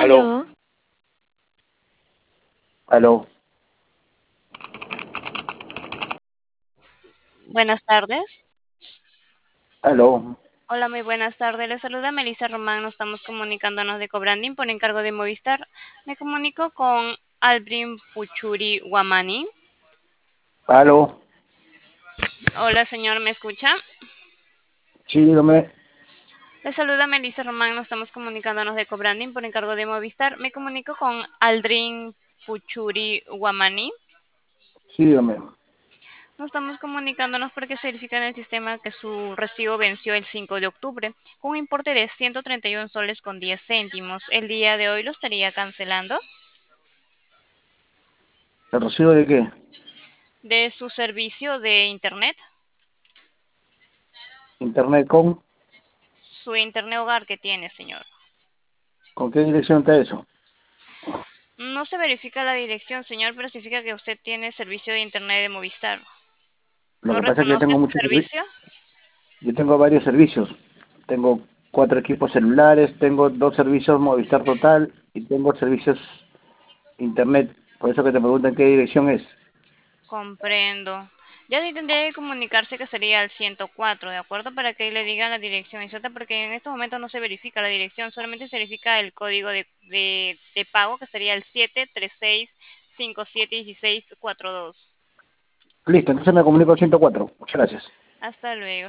Aló, Aló, aló, Buenas tardes. aló. Hola, muy buenas tardes. Les saluda Melissa Román. Nos estamos comunicándonos de Cobranding por encargo de Movistar. Me comunico con Albrin Puchuri Guamani. Aló, Hola, señor, ¿me escucha? sí, dígame. Les saluda Melissa Román. Nos estamos comunicándonos de Cobranding por encargo de Movistar. Me comunico con Aldrin Puchuri Guamani. Sí, dígame. Nos estamos comunicándonos porque se verifica en el sistema que su recibo venció el 5 de octubre con un importe de 131 soles con 10 céntimos. El día de hoy lo estaría cancelando ¿El recibo de qué? de su servicio de internet, ¿Internet su internet hogar que tiene, señor. con qué dirección está eso? No se verifica la dirección, señor, pero significa que usted tiene servicio de internet de Movistar. Lo ¿No que pasa es que yo reconoce tengo ese muchos servicio? yo tengo varios servicios. Tengo 4 equipos celulares, tengo 2 servicios Movistar Total y tengo servicios Internet. Por eso que te preguntan qué dirección es. Comprendo. Ya tendría que comunicarse que sería el 104, ¿de acuerdo? Para que le digan la dirección exacta, porque en estos momentos no se verifica la dirección, solamente se verifica el código de pago, que sería el 736571642. Listo, entonces me comunico al 104. Muchas gracias. Hasta luego.